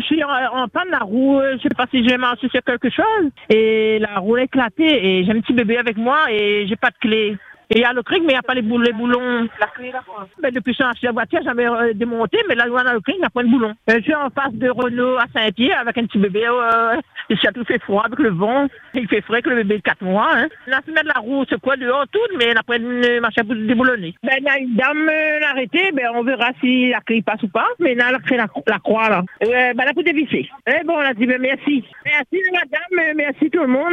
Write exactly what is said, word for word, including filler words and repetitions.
suis en, en panne, la roue, je sais pas si j'ai marché sur quelque chose, et la roue a éclaté, et j'ai un petit bébé avec moi, et j'ai pas de clé. Et il y a le cric, mais il n'y a pas les, boulons, les boulons. La clé là quoi. Mais depuis que je suis acheté la voiture, j'avais euh, démonté, mais là, on a le cric, il n'y a pas de boulon. Euh, je suis en face de Renault à Saint-Pierre avec un petit bébé. Euh, il a tout fait froid avec le vent. Il fait frais que le bébé de quatre mois. Hein. La semaine de la roue, c'est quoi dehors tout, mais après, une machin pour déboulonner. Ben, il y a une dame euh, l'arrêter, ben, on verra si la clé passe ou pas. Mais là, elle a créé la, la croix là. Euh, ben, elle a tout dévissé. Eh bon, on a dit, ben, merci. Merci madame, merci tout le monde.